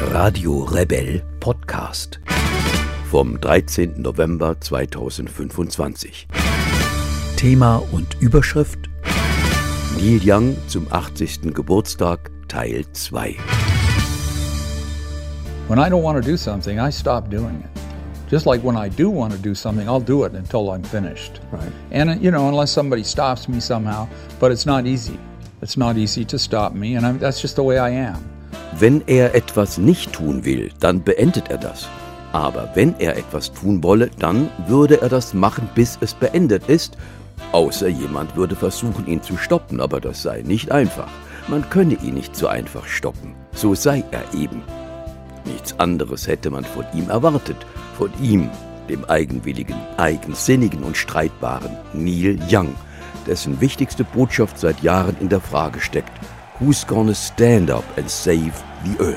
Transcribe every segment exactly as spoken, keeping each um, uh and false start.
Radio Rebell Podcast vom dreizehnten November zweitausendfünfundzwanzig. Thema und Überschrift: Neil Young zum achtzigsten Geburtstag Teil zwei. When I don't want to do something, I stop doing it. Just like when I do want to do something, I'll do it until I'm finished. Right. And, you know, unless somebody stops me somehow, but it's not easy. It's not easy to stop me, and I'm, that's just the way I am. Wenn er etwas nicht tun will, dann beendet er das. Aber wenn er etwas tun wolle, dann würde er das machen, bis es beendet ist. Außer jemand würde versuchen, ihn zu stoppen, aber das sei nicht einfach. Man könne ihn nicht so einfach stoppen. So sei er eben. Nichts anderes hätte man von ihm erwartet. Von ihm, dem eigenwilligen, eigensinnigen und streitbaren Neil Young, dessen wichtigste Botschaft seit Jahren in der Frage steckt: Who's gonna stand up and save the earth?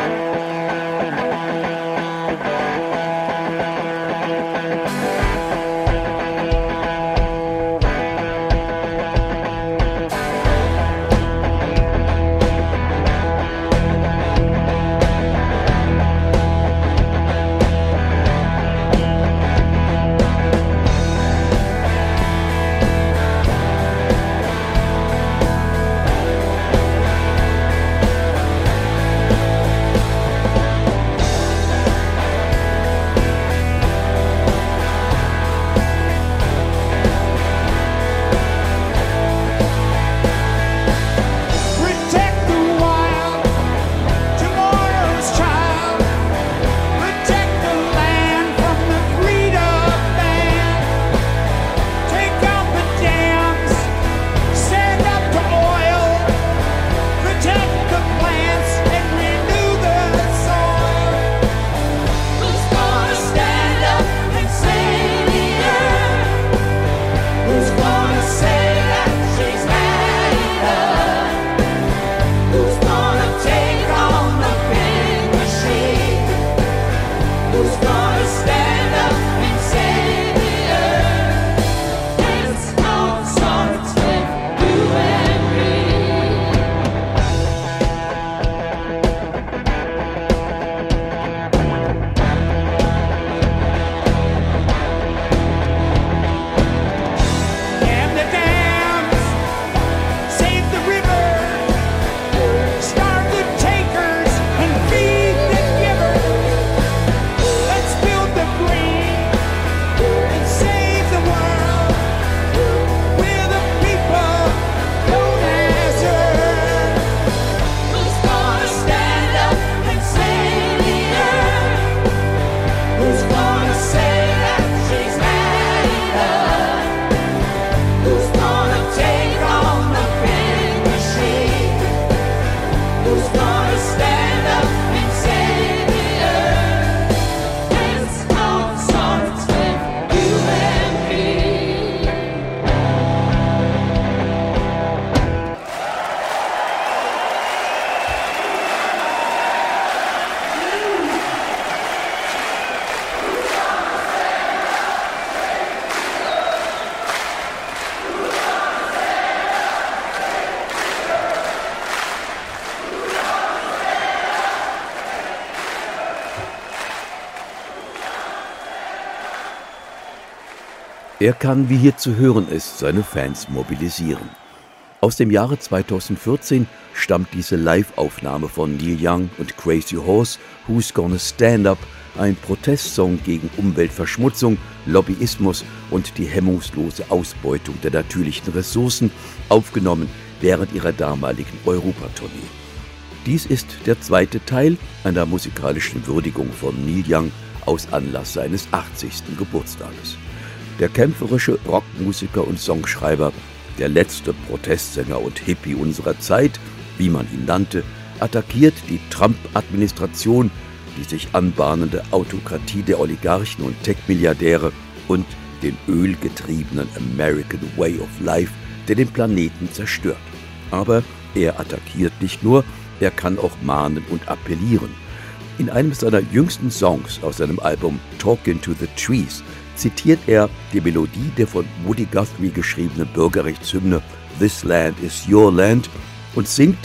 Er kann, wie hier zu hören ist, seine Fans mobilisieren. Aus dem Jahre zweitausendvierzehn stammt diese Live-Aufnahme von Neil Young und Crazy Horse, Who's Gonna Stand Up, ein Protestsong gegen Umweltverschmutzung, Lobbyismus und die hemmungslose Ausbeutung der natürlichen Ressourcen, aufgenommen während ihrer damaligen Europatournee. Dies ist der zweite Teil einer musikalischen Würdigung von Neil Young aus Anlass seines achtzigsten Geburtstages. Der kämpferische Rockmusiker und Songschreiber, der letzte Protestsänger und Hippie unserer Zeit, wie man ihn nannte, attackiert die Trump-Administration, die sich anbahnende Autokratie der Oligarchen und Tech-Milliardäre und den ölgetriebenen American Way of Life, der den Planeten zerstört. Aber er attackiert nicht nur, er kann auch mahnen und appellieren. In einem seiner jüngsten Songs aus seinem Album Talkin' to the Trees zitiert er die Melodie der von Woody Guthrie geschriebenen Bürgerrechtshymne This Land is Your Land und singt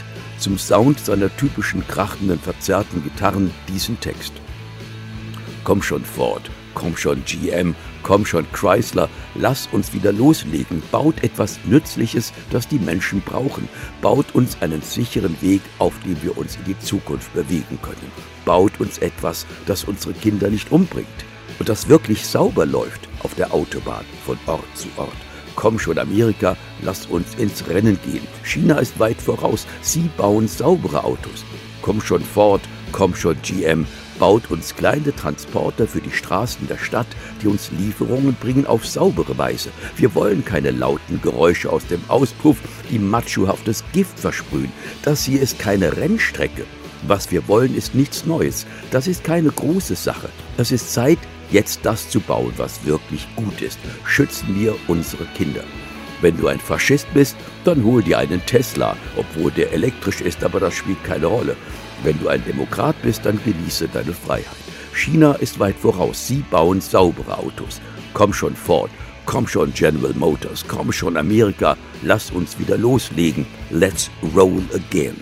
zum Sound seiner typischen krachenden, verzerrten Gitarren diesen Text. Komm schon Ford, komm schon G M, komm schon Chrysler, lass uns wieder loslegen, baut etwas Nützliches, das die Menschen brauchen, baut uns einen sicheren Weg, auf dem wir uns in die Zukunft bewegen können, baut uns etwas, das unsere Kinder nicht umbringt und das wirklich sauber läuft auf der Autobahn von Ort zu Ort. Komm schon Amerika, lass uns ins Rennen gehen. China ist weit voraus, sie bauen saubere Autos. Komm schon Ford, komm schon G M, baut uns kleine Transporter für die Straßen der Stadt, die uns Lieferungen bringen auf saubere Weise. Wir wollen keine lauten Geräusche aus dem Auspuff, die machohaftes Gift versprühen. Das hier ist keine Rennstrecke. Was wir wollen, ist nichts Neues. Das ist keine große Sache. Es ist Zeit, jetzt das zu bauen, was wirklich gut ist. Schützen wir unsere Kinder. Wenn du ein Faschist bist, dann hol dir einen Tesla, obwohl der elektrisch ist, aber das spielt keine Rolle. Wenn du ein Demokrat bist, dann genieße deine Freiheit. China ist weit voraus, sie bauen saubere Autos. Komm schon Ford, komm schon General Motors, komm schon Amerika, lass uns wieder loslegen. Let's roll again.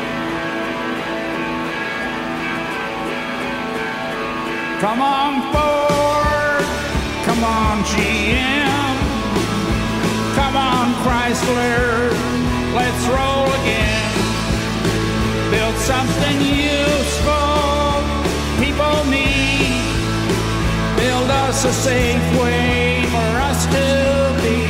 Come on Ford, come on G M, come on Chrysler, let's roll again. Build something useful people need. Build us a safe way for us to be.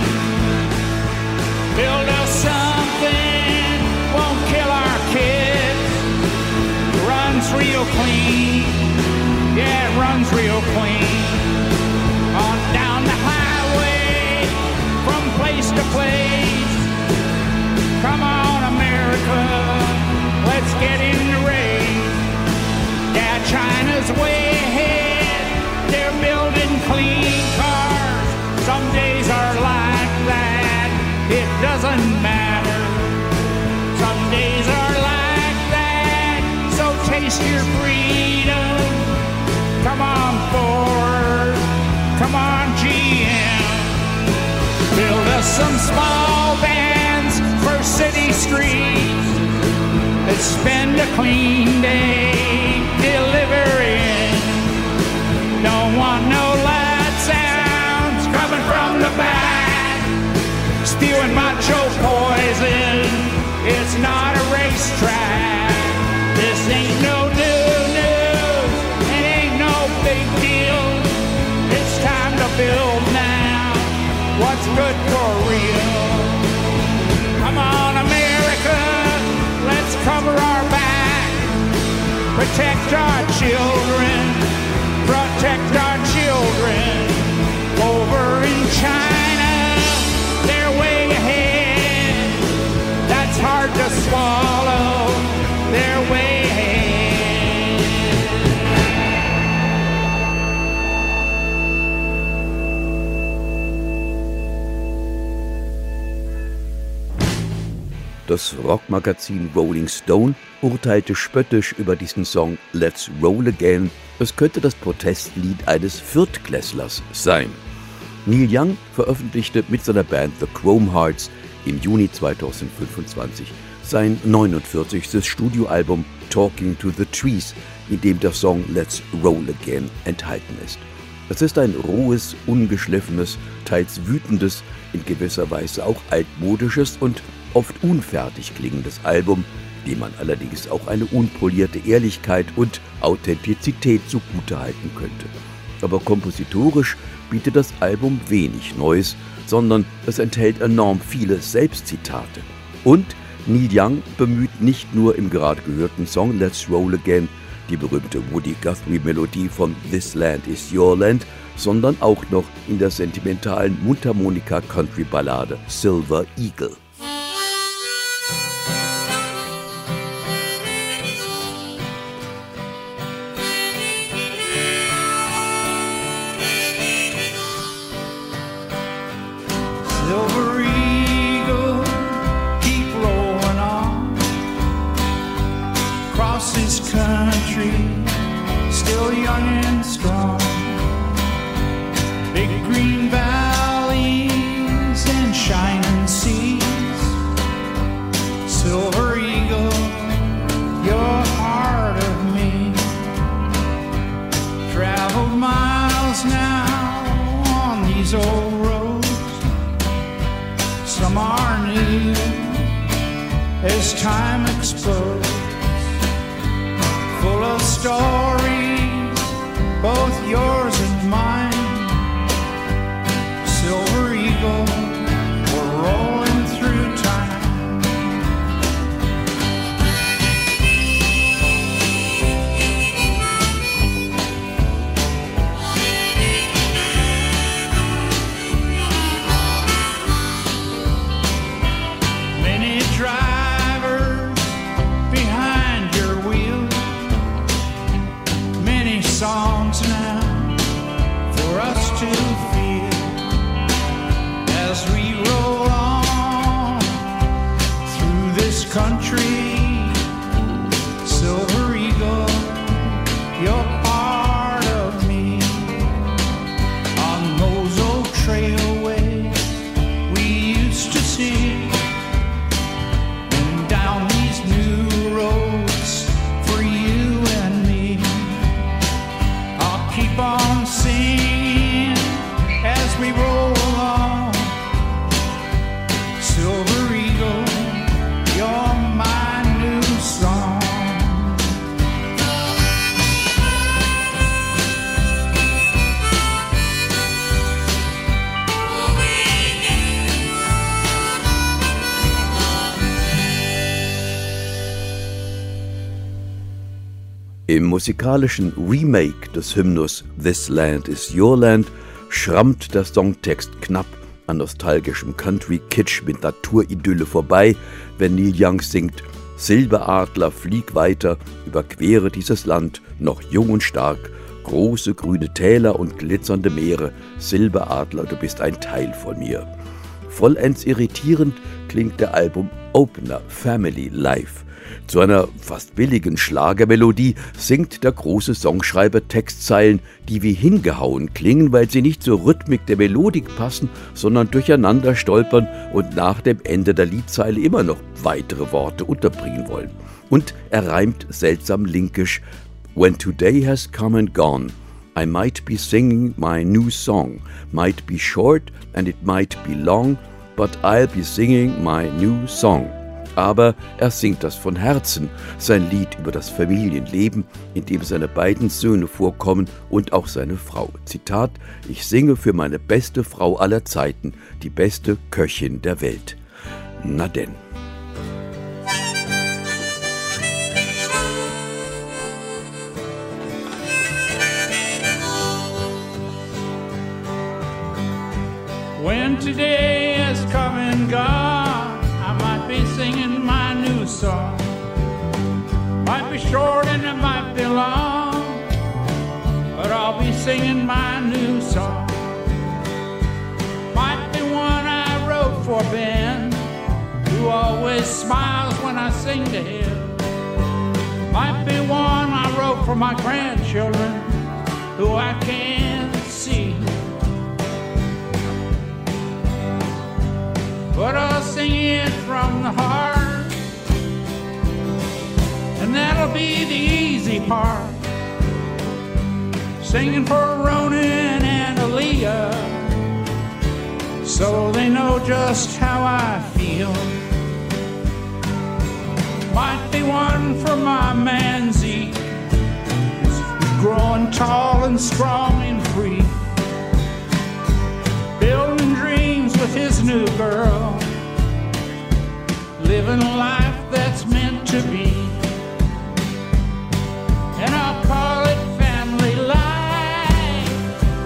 Build us something won't kill our kids. Runs real clean, yeah, it runs real clean. On down the highway, from place to place. Come on America, let's get in the race. Yeah, China's way ahead. They're building clean cars. Some days are like that. It doesn't matter. Some days are like that. So taste your freedom. Come on Ford. Come on G M. Build us some small vans for city streets. Let's spend a clean day delivering. Don't want no loud sounds coming from the back. Spewing macho poison. It's not a racetrack. This ain't no new news. It ain't no big deal. It's time to build now. What's good for real? Come on, America. Let's cover our back, protect our children, protect our children. Over in China, they're way ahead. That's hard to swallow, they're way ahead. Das Rockmagazin Rolling Stone urteilte spöttisch über diesen Song Let's Roll Again. Es könnte das Protestlied eines Viertklässlers sein. Neil Young veröffentlichte mit seiner Band The Chrome Hearts im Juni zweitausendfünfundzwanzig sein neunundvierzigstes Studioalbum Talking to the Trees, in dem der Song Let's Roll Again enthalten ist. Es ist ein rohes, ungeschliffenes, teils wütendes, in gewisser Weise auch altmodisches und oft unfertig klingendes Album, dem man allerdings auch eine unpolierte Ehrlichkeit und Authentizität zugutehalten könnte. Aber kompositorisch bietet das Album wenig Neues, sondern es enthält enorm viele Selbstzitate. Und Neil Young bemüht nicht nur im gerade gehörten Song Let's Roll Again die berühmte Woody Guthrie-Melodie von This Land Is Your Land, sondern auch noch in der sentimentalen Mundharmonika-Country-Ballade Silver Eagle. Silver eagle, keep rolling on. Across this country, still young and strong. Big green valleys and shining seas. Silver eagle, stories, both yours and mine. Silver Eagle, we're rolling through time. Many drivers behind your wheel, many songs now for us to feel as we roll on through this country. Silver Eagle, you're part of me. On those old trailways we used to see, and down these new roads for you and me. I'll keep on singing as we roll along. Silver Eagle, you're my new song. Im musikalischen Remake des Hymnus This Land is Your Land schrammt der Songtext knapp an nostalgischem Country-Kitsch mit Naturidylle vorbei, wenn Neil Young singt: Silberadler, flieg weiter, überquere dieses Land, noch jung und stark, große grüne Täler und glitzernde Meere, Silberadler, du bist ein Teil von mir. Vollends irritierend klingt der Album-Opener Family Life. Zu einer fast billigen Schlagermelodie singt der große Songschreiber Textzeilen, die wie hingehauen klingen, weil sie nicht zur Rhythmik der Melodik passen, sondern durcheinander stolpern und nach dem Ende der Liedzeile immer noch weitere Worte unterbringen wollen. Und er reimt seltsam linkisch: When today has come and gone, I might be singing my new song, might be short and it might be long, but I'll be singing my new song. Aber er singt das von Herzen, sein Lied über das Familienleben, in dem seine beiden Söhne vorkommen und auch seine Frau. Zitat: Ich singe für meine beste Frau aller Zeiten, die beste Köchin der Welt. Na denn. When today has come and gone, I might be singing my new song. Might be short and it might be long, but I'll be singing my new song. Might be one I wrote for Ben, who always smiles when I sing to him. Might be one I wrote for my grandchildren, who I can't see. But I'll sing it from the heart, and that'll be the easy part. Singing for Ronan and Aaliyah, so they know just how I feel. Might be one for my man Zeke, who's growing tall and strong and free, building dreams with his new girl, living a life that's meant to be. And I'll call it family life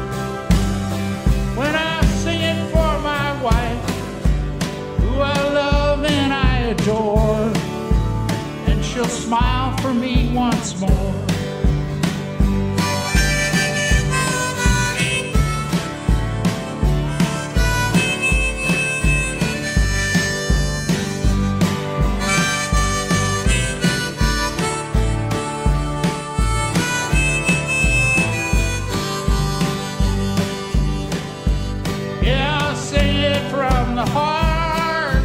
when I sing it for my wife, who I love and I adore, and she'll smile for me once more. The heart,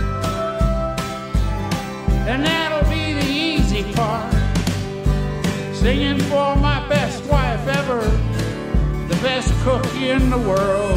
and that'll be the easy part. Singing for my best wife ever, the best cook in the world.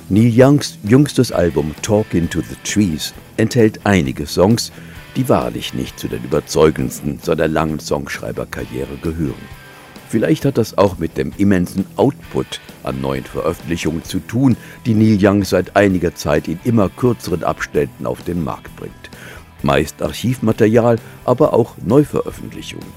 Neil Youngs jüngstes Album Talking to the Trees enthält einige Songs, die wahrlich nicht zu den überzeugendsten seiner langen Songschreiberkarriere gehören. Vielleicht hat das auch mit dem immensen Output an neuen Veröffentlichungen zu tun, die Neil Young seit einiger Zeit in immer kürzeren Abständen auf den Markt bringt. Meist Archivmaterial, aber auch Neuveröffentlichungen.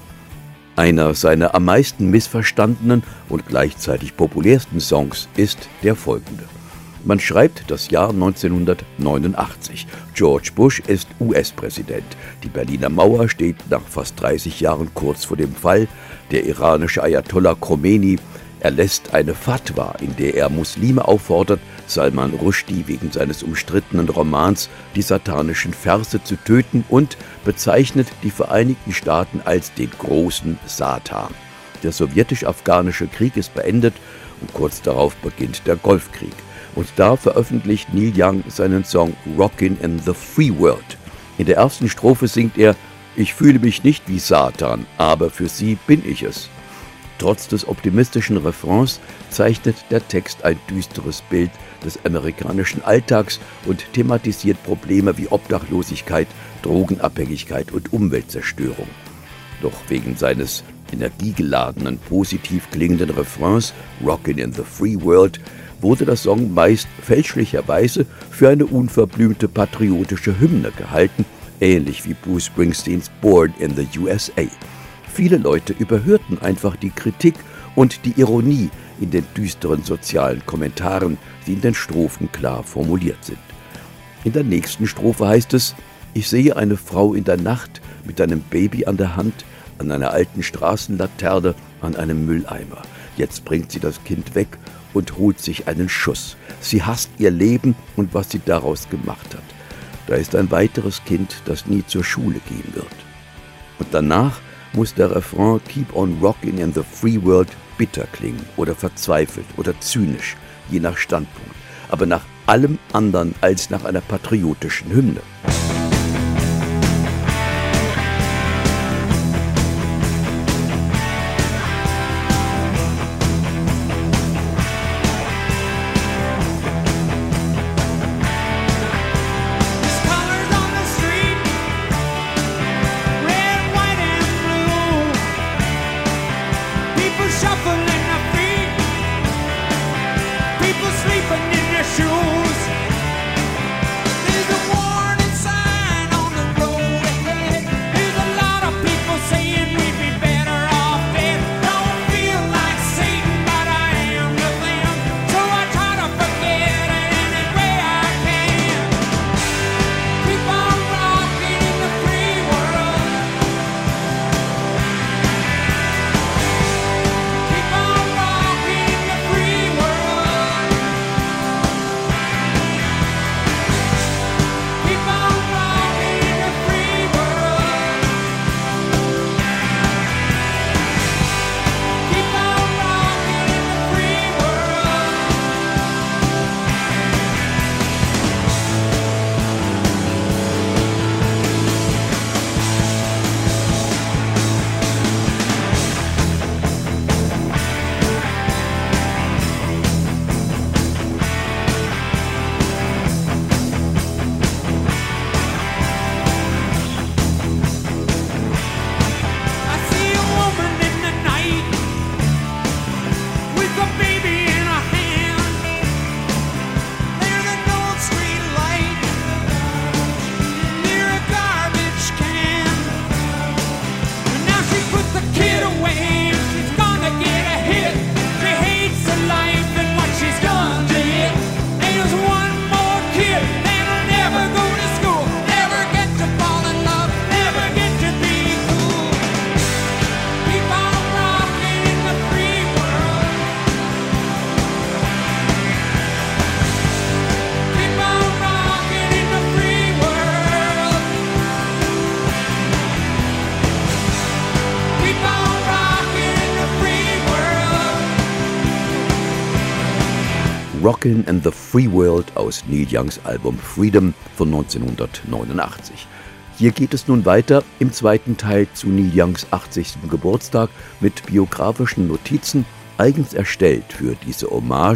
Einer seiner am meisten missverstandenen und gleichzeitig populärsten Songs ist der folgende. Man schreibt das Jahr neunzehnhundertneunundachtzig. George Bush ist U S-Präsident. Die Berliner Mauer steht nach fast dreißig Jahren kurz vor dem Fall. Der iranische Ayatollah Khomeini erlässt eine Fatwa, in der er Muslime auffordert, Salman Rushdie wegen seines umstrittenen Romans Die satanischen Verse zu töten und bezeichnet die Vereinigten Staaten als den großen Satan. Der sowjetisch-afghanische Krieg ist beendet und kurz darauf beginnt der Golfkrieg. Und da veröffentlicht Neil Young seinen Song Rockin' in the Free World. In der ersten Strophe singt er: Ich fühle mich nicht wie Satan, aber für sie bin ich es. Trotz des optimistischen Refrains zeichnet der Text ein düsteres Bild des amerikanischen Alltags und thematisiert Probleme wie Obdachlosigkeit, Drogenabhängigkeit und Umweltzerstörung. Doch wegen seines energiegeladenen, positiv klingenden Refrains Rockin' in the Free World wurde der Song meist fälschlicherweise für eine unverblümte patriotische Hymne gehalten, ähnlich wie Bruce Springsteens Born in the U S A. Viele Leute überhörten einfach die Kritik und die Ironie in den düsteren sozialen Kommentaren, die in den Strophen klar formuliert sind. In der nächsten Strophe heißt es: Ich sehe eine Frau in der Nacht mit einem Baby an der Hand, an einer alten Straßenlaterne, an einem Mülleimer. Jetzt bringt sie das Kind weg und holt sich einen Schuss. Sie hasst ihr Leben und was sie daraus gemacht hat. Da ist ein weiteres Kind, das nie zur Schule gehen wird. Und danach muss der Refrain Keep on Rockin' in the Free World bitter klingen oder verzweifelt oder zynisch, je nach Standpunkt, aber nach allem anderen als nach einer patriotischen Hymne. Rockin' in the Free World aus Neil Youngs Album Freedom von neunzehnhundertneunundachtzig. Hier geht es nun weiter im zweiten Teil zu Neil Youngs achtzigsten Geburtstag mit biografischen Notizen, eigens erstellt für diese Hommage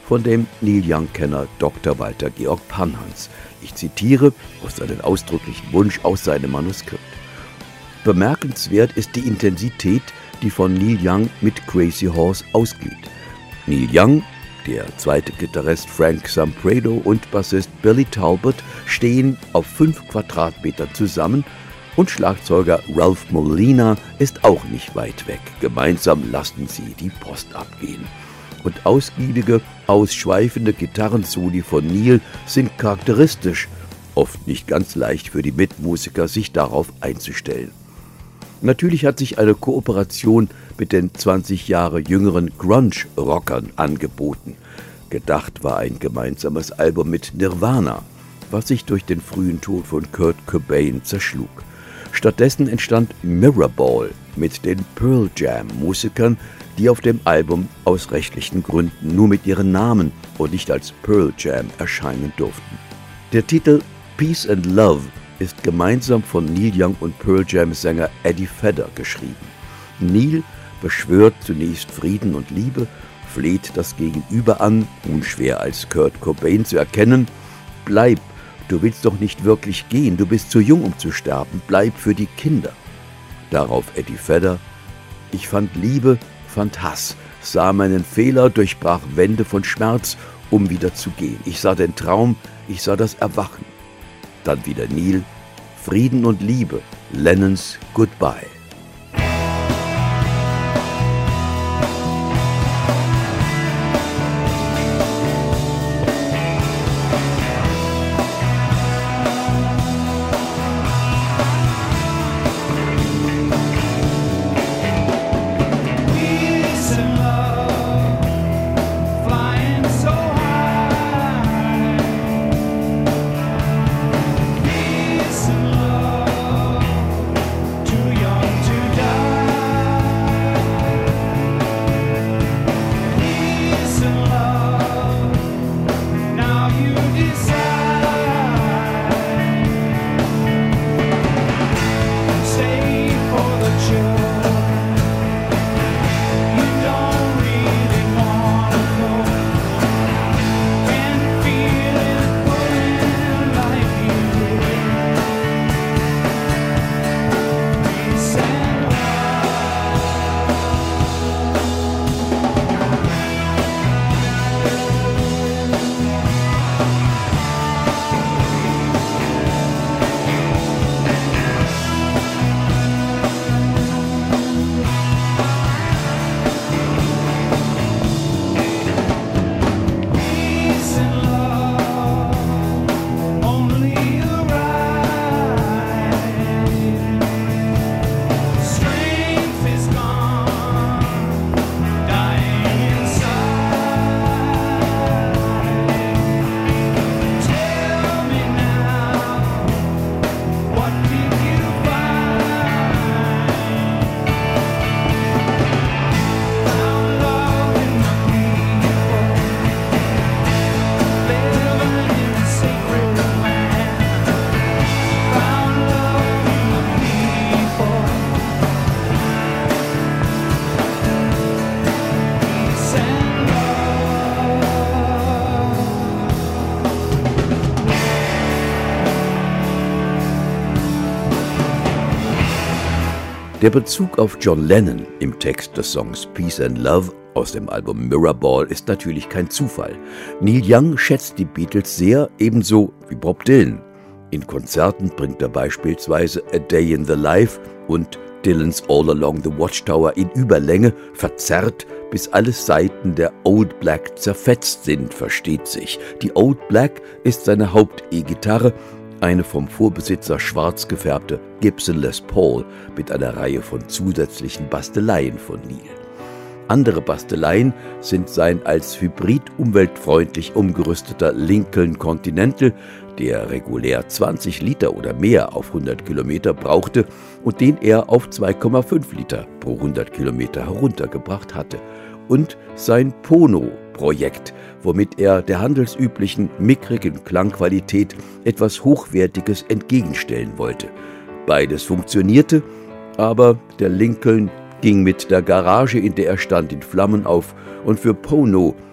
von dem Neil Young-Kenner Doktor Walter Georg Panhans. Ich zitiere aus seinem ausdrücklichen Wunsch aus seinem Manuskript. Bemerkenswert ist die Intensität, die von Neil Young mit Crazy Horse ausgeht. Neil Young, der zweite Gitarrist Frank Zamprano und Bassist Billy Talbot stehen auf fünf Quadratmetern zusammen und Schlagzeuger Ralph Molina ist auch nicht weit weg. Gemeinsam lassen sie die Post abgehen. Und ausgiebige, ausschweifende Gitarrensoli von Neil sind charakteristisch, oft nicht ganz leicht für die Mitmusiker, sich darauf einzustellen. Natürlich hat sich eine Kooperation mit den zwanzig Jahre jüngeren Grunge-Rockern angeboten. Gedacht war ein gemeinsames Album mit Nirvana, was sich durch den frühen Tod von Kurt Cobain zerschlug. Stattdessen entstand Mirrorball mit den Pearl Jam-Musikern, die auf dem Album aus rechtlichen Gründen nur mit ihren Namen und nicht als Pearl Jam erscheinen durften. Der Titel Peace and Love ist gemeinsam von Neil Young und Pearl Jam-Sänger Eddie Vedder geschrieben. Neil beschwört zunächst Frieden und Liebe, fleht das Gegenüber an, unschwer als Kurt Cobain zu erkennen: Bleib, du willst doch nicht wirklich gehen, du bist zu jung, um zu sterben, bleib für die Kinder. Darauf Eddie Vedder: Ich fand Liebe, fand Hass, sah meinen Fehler, durchbrach Wände von Schmerz, um wieder zu gehen. Ich sah den Traum, ich sah das Erwachen. Dann wieder Neil: Frieden und Liebe, Lennons Goodbye. Der Bezug auf John Lennon im Text des Songs Peace and Love aus dem Album Mirrorball ist natürlich kein Zufall. Neil Young schätzt die Beatles sehr, ebenso wie Bob Dylan. In Konzerten bringt er beispielsweise A Day in the Life und Dylans All Along the Watchtower in Überlänge, verzerrt, bis alle Saiten der Old Black zerfetzt sind, versteht sich. Die Old Black ist seine Haupt-E-Gitarre, eine vom Vorbesitzer schwarz gefärbte Gibson Les Paul mit einer Reihe von zusätzlichen Basteleien von Neil. Andere Basteleien sind sein als Hybrid umweltfreundlich umgerüsteter Lincoln Continental, der regulär zwanzig Liter oder mehr auf hundert Kilometer brauchte und den er auf zwei Komma fünf Liter pro hundert Kilometer heruntergebracht hatte, und sein Pono-Projekt, womit er der handelsüblichen mickrigen Klangqualität etwas Hochwertiges entgegenstellen wollte. Beides funktionierte, aber der Lincoln ging mit der Garage, in der er stand, in Flammen auf, und für Pono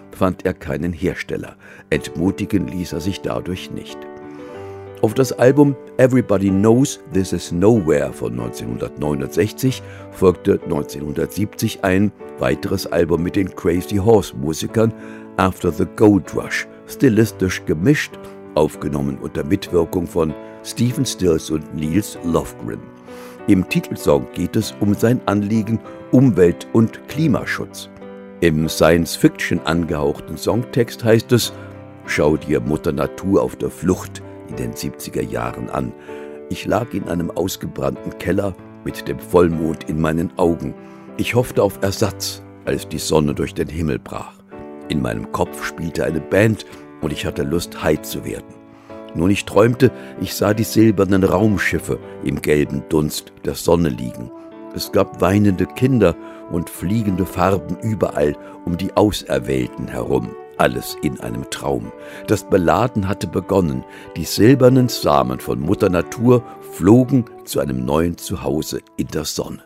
fand er keinen Hersteller. Entmutigen ließ er sich dadurch nicht. Auf das Album Everybody Knows This Is Nowhere von neunzehnhundertneunundsechzig folgte neunzehnhundertsiebzig ein weiteres Album mit den Crazy Horse Musikern, After the Gold Rush, stilistisch gemischt, aufgenommen unter Mitwirkung von Stephen Stills und Nils Lofgren. Im Titelsong geht es um sein Anliegen Umwelt- und Klimaschutz. Im Science-Fiction angehauchten Songtext heißt es: Schau dir Mutter Natur auf der Flucht in den siebziger Jahren an. Ich lag in einem ausgebrannten Keller mit dem Vollmond in meinen Augen. Ich hoffte auf Ersatz, als die Sonne durch den Himmel brach. In meinem Kopf spielte eine Band und ich hatte Lust, high zu werden. Nun, ich träumte, ich sah die silbernen Raumschiffe im gelben Dunst der Sonne liegen. Es gab weinende Kinder und fliegende Farben überall um die Auserwählten herum. Alles in einem Traum. Das Beladen hatte begonnen. Die silbernen Samen von Mutter Natur flogen zu einem neuen Zuhause in der Sonne.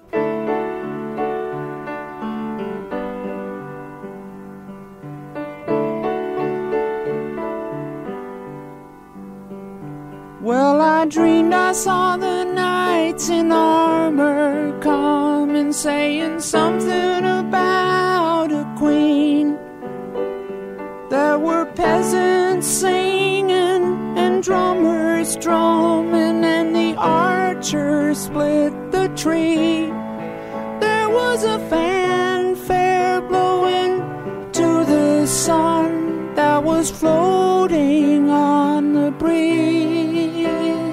Well, I dreamed I saw the knights in armor coming, saying something about a queen. There were peasants singing and drummers drumming, and the archers split the tree. There was a fanfare blowing to the sun that was floating on the breeze.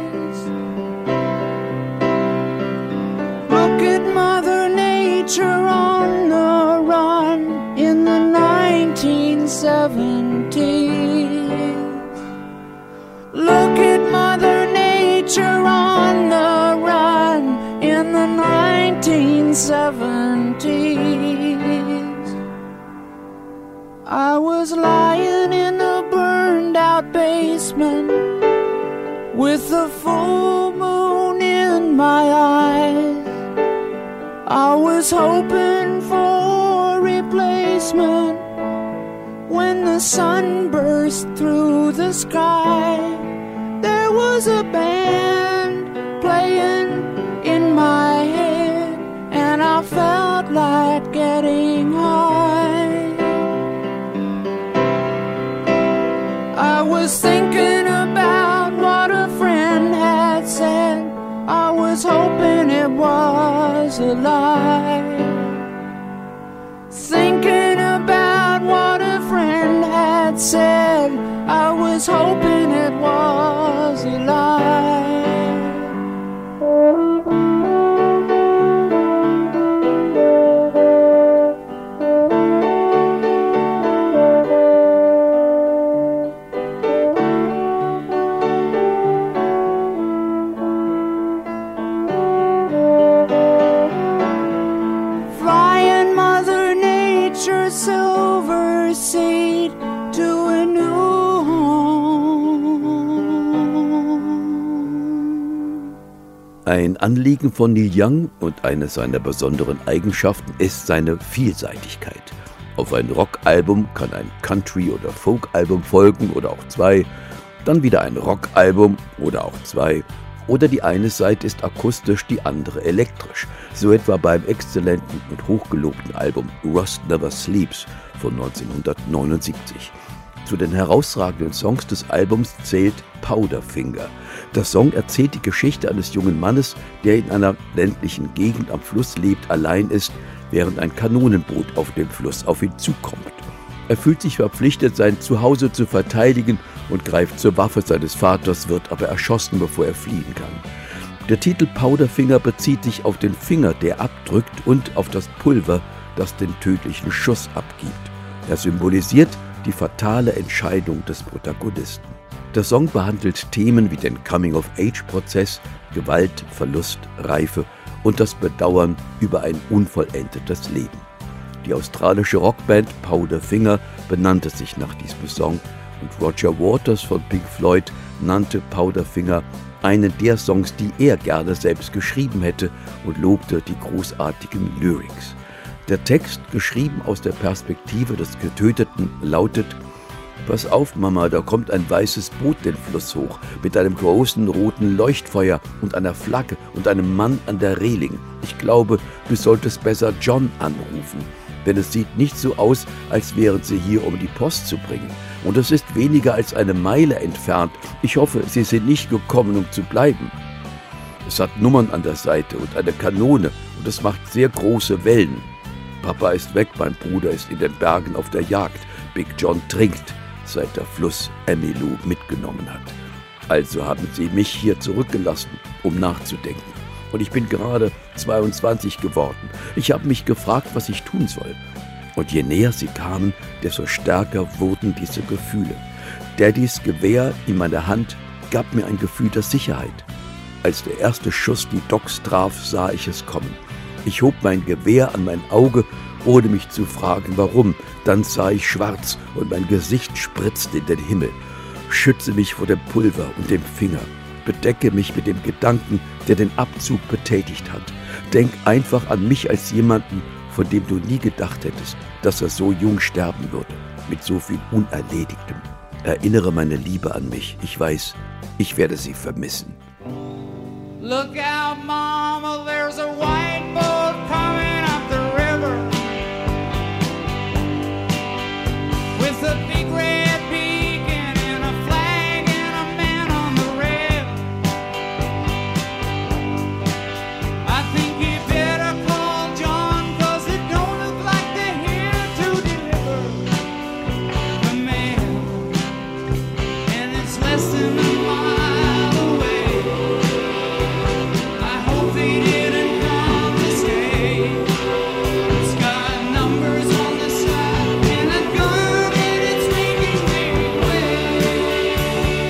Look at Mother Nature on the run in the nineteen seventies. Look at Mother Nature on the run in the nineteen seventies. I was lying in a burned out basement with the full moon in my eyes. I was hoping for replacement when the sun burst through the sky. There was a band playing in my head, and I felt like getting high. I was thinking about what a friend had said. I was hoping it was a lie. Thinking about what a friend had said, I was hoping it was a lie. Flying Mother Nature's silver seed to a new home. Ein Anliegen von Neil Young und eine seiner besonderen Eigenschaften ist seine Vielseitigkeit. Auf ein Rockalbum kann ein Country- oder Folkalbum folgen oder auch zwei, dann wieder ein Rockalbum oder auch zwei, oder die eine Seite ist akustisch, die andere elektrisch, so etwa beim exzellenten und hochgelobten Album Rust Never Sleeps von neunzehnhundertneunundsiebzig. Zu den herausragenden Songs des Albums zählt Powderfinger. Der Song erzählt die Geschichte eines jungen Mannes, der in einer ländlichen Gegend am Fluss lebt, allein ist, während ein Kanonenboot auf dem Fluss auf ihn zukommt. Er fühlt sich verpflichtet, sein Zuhause zu verteidigen und greift zur Waffe seines Vaters, wird aber erschossen, bevor er fliehen kann. Der Titel Powderfinger bezieht sich auf den Finger, der abdrückt, und auf das Pulver, das den tödlichen Schuss abgibt. Er symbolisiert die fatale Entscheidung des Protagonisten. Der Song behandelt Themen wie den Coming-of-Age-Prozess, Gewalt, Verlust, Reife und das Bedauern über ein unvollendetes Leben. Die australische Rockband Powderfinger benannte sich nach diesem Song und Roger Waters von Pink Floyd nannte Powderfinger einen der Songs, die er gerne selbst geschrieben hätte, und lobte die großartigen Lyrics. Der Text, geschrieben aus der Perspektive des Getöteten, lautet: »Pass auf, Mama, da kommt ein weißes Boot den Fluss hoch, mit einem großen roten Leuchtfeuer und einer Flagge und einem Mann an der Reling. Ich glaube, du solltest besser John anrufen, denn es sieht nicht so aus, als wären sie hier, um die Post zu bringen. Und es ist weniger als eine Meile entfernt. Ich hoffe, sie sind nicht gekommen, um zu bleiben.« Es hat Nummern an der Seite und eine Kanone und es macht sehr große Wellen. Papa ist weg, mein Bruder ist in den Bergen auf der Jagd. Big John trinkt, seit der Fluss Emmylou mitgenommen hat. Also haben sie mich hier zurückgelassen, um nachzudenken. Und ich bin gerade zweiundzwanzig geworden. Ich habe mich gefragt, was ich tun soll. Und je näher sie kamen, desto stärker wurden diese Gefühle. Daddys Gewehr in meiner Hand gab mir ein Gefühl der Sicherheit. Als der erste Schuss die Docks traf, sah ich es kommen. Ich hob mein Gewehr an mein Auge, ohne mich zu fragen, warum. Dann sah ich schwarz und mein Gesicht spritzte in den Himmel. Schütze mich vor dem Pulver und dem Finger. Bedecke mich mit dem Gedanken, der den Abzug betätigt hat. Denk einfach an mich als jemanden, von dem du nie gedacht hättest, dass er so jung sterben würde, mit so viel Unerledigtem. Erinnere meine Liebe an mich. Ich weiß, ich werde sie vermissen. Look out, Mama, there's a white boat coming up the river with a big red beacon and a flag and a man on the rail. I think you better call John, 'cause it don't look like they're here to deliver the mail, and it's less than a mile away. They didn't come to stay. It's got numbers on the side and a gun and it's making big waves.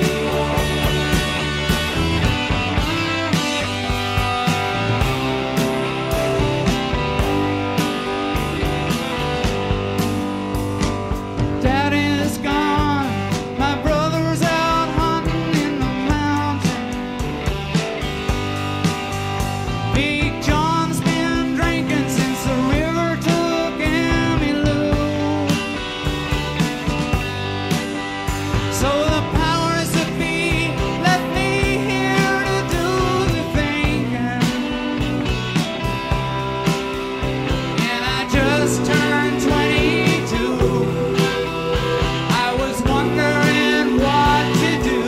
Daddy's gone, my brother's out hunting in the mountains. Big John's been drinking since the river took Emmylou. So the powers that be left me here to do the thinking. And I just turned twenty-two. I was wondering what to do.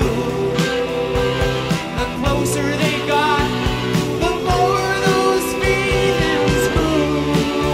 The closer they got, the more those feelings grew.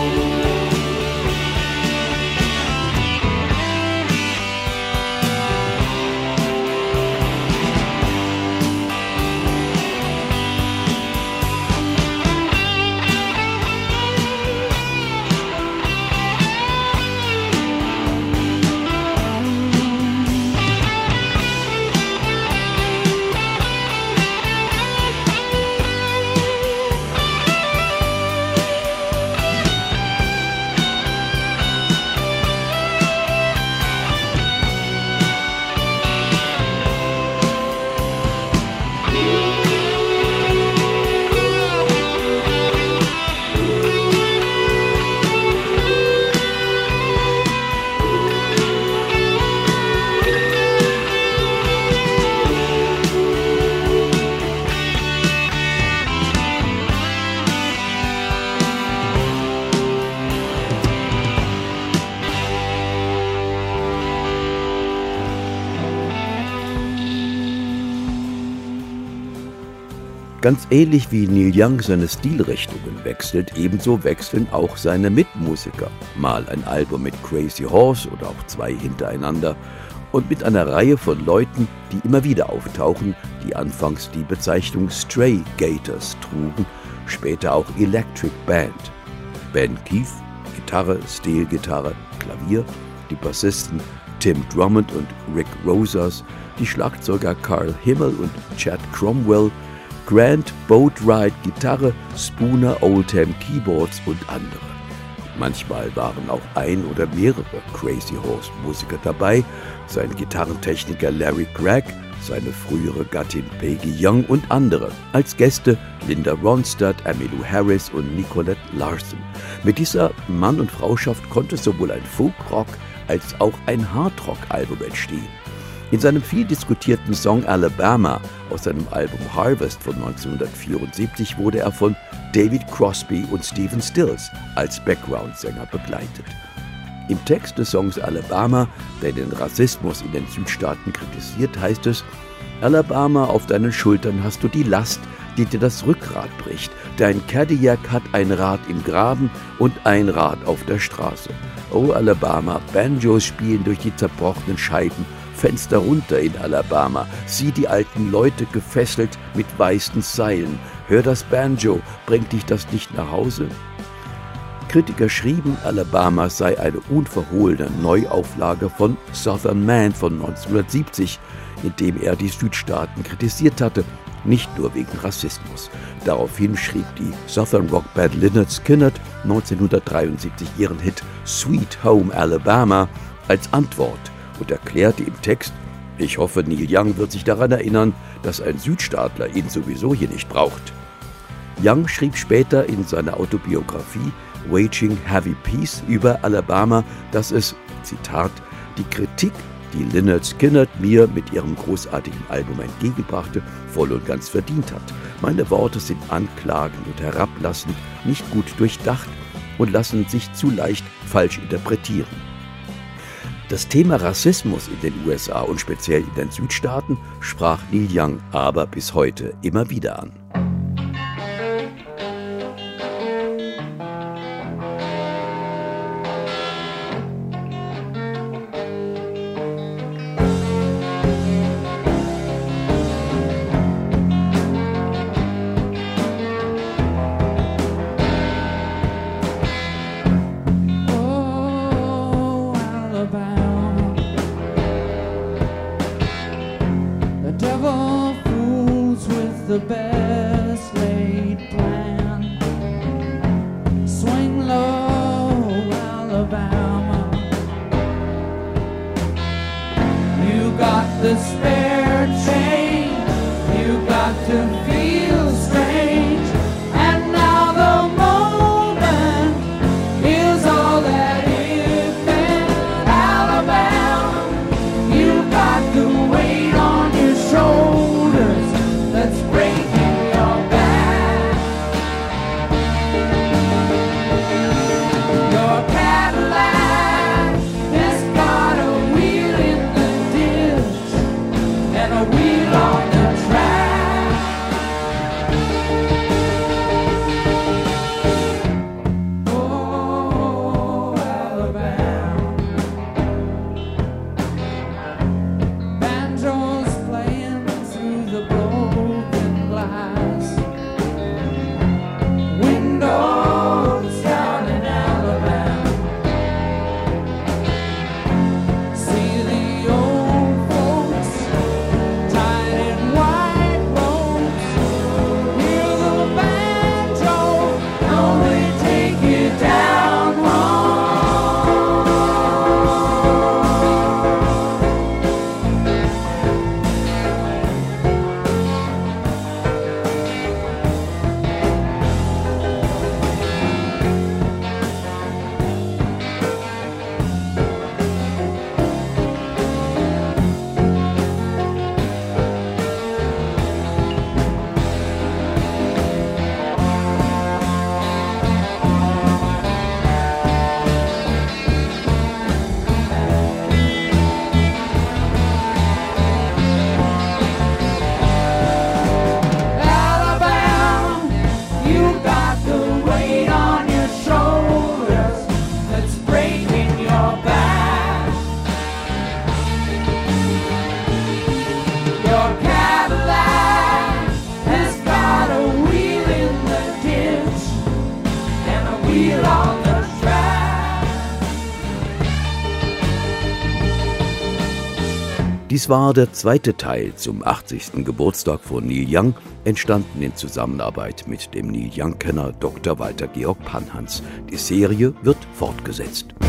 Ganz ähnlich wie Neil Young seine Stilrichtungen wechselt, ebenso wechseln auch seine Mitmusiker. Mal ein Album mit Crazy Horse oder auch zwei hintereinander und mit einer Reihe von Leuten, die immer wieder auftauchen, die anfangs die Bezeichnung Stray Gators trugen, später auch Electric Band. Ben Keith, Gitarre, Steel-Gitarre, Klavier, die Bassisten Tim Drummond und Rick Rosas, die Schlagzeuger Carl Himmel und Chad Cromwell, Grant Boatwright Gitarre, Spooner Oldham Keyboards und andere. Manchmal waren auch ein oder mehrere Crazy Horse Musiker dabei, sein Gitarrentechniker Larry Gregg, seine frühere Gattin Peggy Young und andere. Als Gäste Linda Ronstadt, Emmylou Harris und Nicolette Larson. Mit dieser Mann- und Frauschaft konnte sowohl ein Folkrock als auch ein Hardrock-Album entstehen. In seinem viel diskutierten Song Alabama aus seinem Album Harvest von neunzehnhundertvierundsiebzig wurde er von David Crosby und Stephen Stills als Background-Sänger begleitet. Im Text des Songs Alabama, der den Rassismus in den Südstaaten kritisiert, heißt es: Alabama, auf deinen Schultern hast du die Last, die dir das Rückgrat bricht. Dein Cadillac hat ein Rad im Graben und ein Rad auf der Straße. Oh Alabama, Banjos spielen durch die zerbrochenen Scheiben, Fenster runter in Alabama, sieh die alten Leute gefesselt mit weißen Seilen. Hör das Banjo, bringt dich das nicht nach Hause? Kritiker schrieben, Alabama sei eine unverhohlene Neuauflage von Southern Man von neunzehnhundertsiebzig, in dem er die Südstaaten kritisiert hatte, nicht nur wegen Rassismus. Daraufhin schrieb die Southern Rock Band Lynyrd Skynyrd neunzehnhundertdreiundsiebzig ihren Hit Sweet Home Alabama als Antwort und erklärte im Text: Ich hoffe, Neil Young wird sich daran erinnern, dass ein Südstaatler ihn sowieso hier nicht braucht. Young schrieb später in seiner Autobiografie Waging Heavy Peace über Alabama, dass es, Zitat, die Kritik, die Lynyrd Skynyrd mir mit ihrem großartigen Album entgegenbrachte, voll und ganz verdient hat. Meine Worte sind anklagend und herablassend, nicht gut durchdacht und lassen sich zu leicht falsch interpretieren. Das Thema Rassismus in den U S A und speziell in den Südstaaten sprach Neil Young aber bis heute immer wieder an. The best laid plan. Swing low, Alabama. You got the spare change. You got to feel strange. And now the moment is all that it meant. Alabama, you got the weight on your shoulders. Let's break in your back. Your Cadillac has got a wheel in the ditch and a wheel on the track. Oh, Alabama. Banjos playing through the broken glass. Windows down in Alabama. See the old folks tied in white robes. Hear the banjo, know they take you down home. Alabama, you got the weight on your shoulders that's breaking your back. Your Cadillac has got a wheel in the ditch and a wheel on the track. Dies war der zweite Teil zum achtzigsten Geburtstag von Neil Young, entstanden in Zusammenarbeit mit dem Neil Young-Kenner Doktor Walter Georg Panhans. Die Serie wird fortgesetzt.